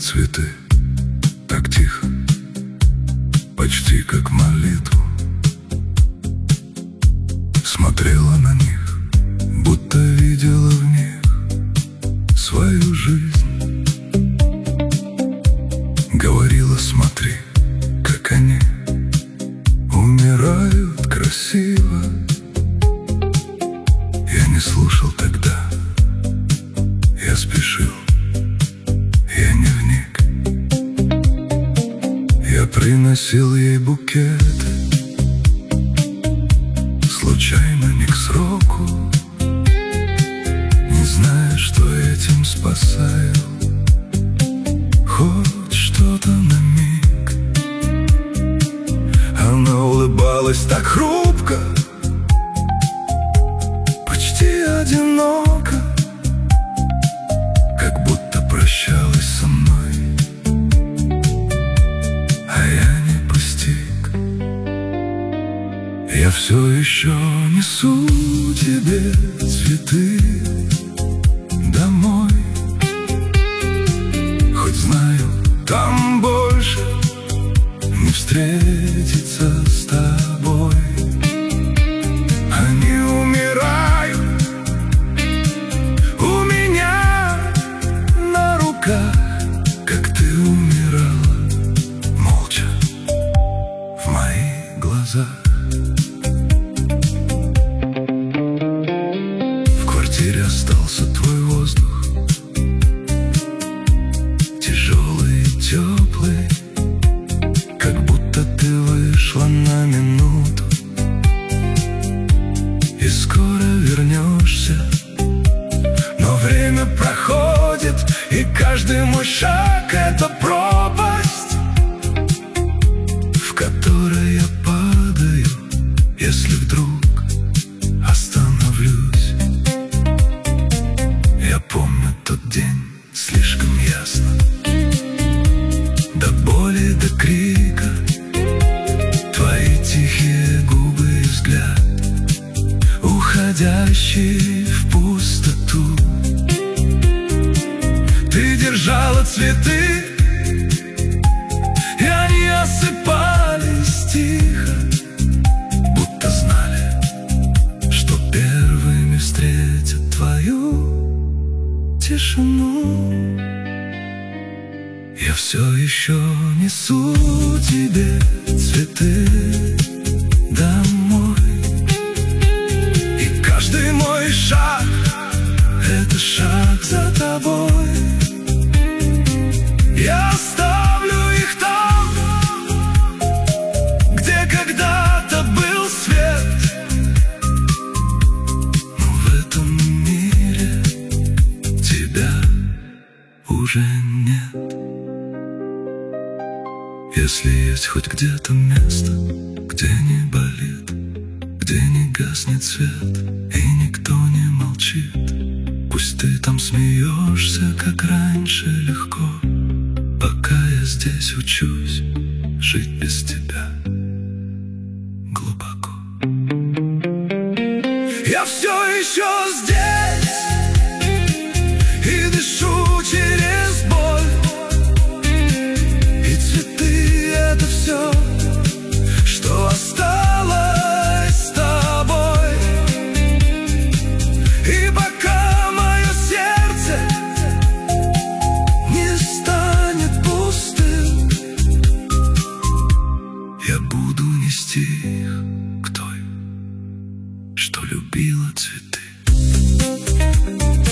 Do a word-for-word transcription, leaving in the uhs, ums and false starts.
цветы так тихо, почти как молитву. Смотрела на них, будто видела в них свою жизнь. Говорила: смотри, как они умирают красиво. Я не слушал тогда, я спешил, я не вник. Я приносил ей букеты, случайно, не к сроку, не зная, что этим спасаю хоть что-то на миг. Она улыбалась так хрупко, почти одиноко, как будто прощалась со мной, а я не постиг. Я все еще несу тебе цветы домой, хоть знаю, там больше не встретиться с тобой. Они умирают у меня на руках, как ты умирала, молча в моих глазах. В квартире остался твой воздух, тяжелый и теплый, как будто ты вышла на минуту и скоро вернешься. Но время проходит, и каждый мой шаг — это пропасть, в которой я падаю, если вдруг остановлюсь. Я помню тот день слишком ясно, до боли, до крика, твои тихие губы и взгляд, уходящий в пустоту. Ты держала цветы, и они осыпались тихо, будто знали, что первыми встретят твою тишину. Я все еще несу тебе цветы домой, и каждый мой шаг — это шаг за тобой. Я оставлю их там, где когда-то был свет, но в этом мире тебя уже нет. Если есть хоть где-то место, где не болит, где не гаснет свет и никто не молчит, пусть ты там смеешься, как раньше, легко, пока я здесь учусь жить без тебя глубоко. Я все еще здесь и дышу через боль, и цветы — это все, что осталось с тобой. И пока мое сердце не станет пустым, я буду нести их к той, что любила цветы.